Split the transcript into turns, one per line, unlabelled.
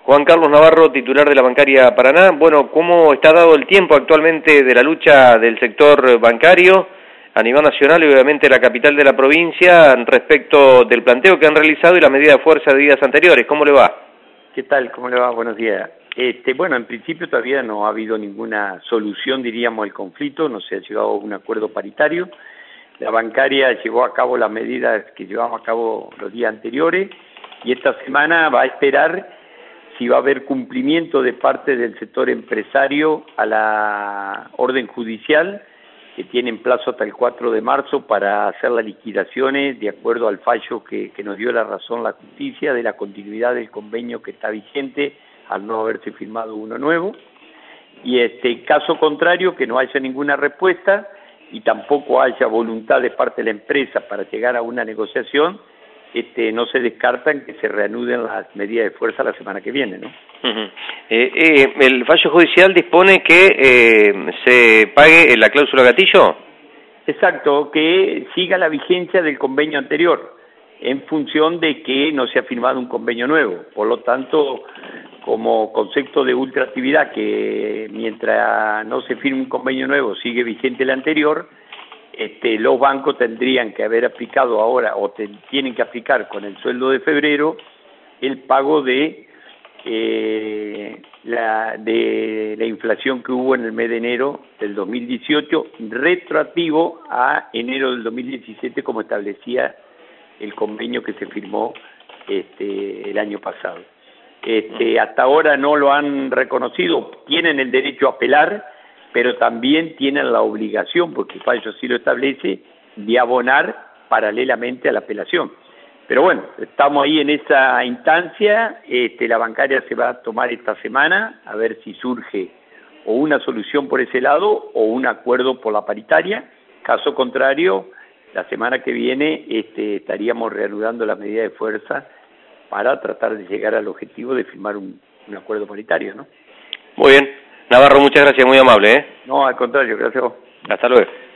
Juan Carlos Navarro, titular de la Bancaria Paraná. Bueno, ¿cómo está dado el tiempo actualmente de la lucha del sector bancario a nivel nacional y obviamente la capital de la provincia respecto del planteo que han realizado y la medida de fuerza de días anteriores? ¿Cómo le va?
¿Qué tal? ¿Cómo le va? Buenos días. Bueno, en principio todavía no ha habido ninguna solución, diríamos, al conflicto, no se ha llegado a un acuerdo paritario. La bancaria llevó a cabo las medidas que llevamos a cabo los días anteriores y esta semana va a esperar si va a haber cumplimiento de parte del sector empresario a la orden judicial, que tienen plazo hasta el 4 de marzo para hacer las liquidaciones de acuerdo al fallo que nos dio la razón la justicia de la continuidad del convenio que está vigente al no haberse firmado uno nuevo. Y caso contrario, que no haya ninguna respuesta y tampoco haya voluntad de parte de la empresa para llegar a una negociación, no se descartan que se reanuden las medidas de fuerza la semana que viene, ¿no?
¿El fallo judicial dispone que se pague la cláusula gatillo?
Exacto, que siga la vigencia del convenio anterior, en función de que no se ha firmado un convenio nuevo. Por lo tanto, como concepto de ultraactividad, que mientras no se firme un convenio nuevo sigue vigente el anterior, los bancos tendrían que haber aplicado ahora, o tienen que aplicar con el sueldo de febrero, el pago de la inflación que hubo en el mes de enero del 2018, retroactivo a enero del 2017, como establecía el convenio que se firmó el año pasado. Hasta ahora no lo han reconocido, tienen el derecho a apelar, pero también tienen la obligación, porque el fallo sí lo establece, de abonar paralelamente a la apelación. Pero bueno, estamos ahí en esa instancia, la bancaria se va a tomar esta semana, a ver si surge o una solución por ese lado o un acuerdo por la paritaria. Caso contrario, la semana que viene estaríamos reanudando la medida de fuerza para tratar de llegar al objetivo de firmar un acuerdo paritario, ¿no?
Muy bien. Navarro, muchas gracias, muy amable, ¿eh?
No, al contrario, gracias a vos.
Hasta luego.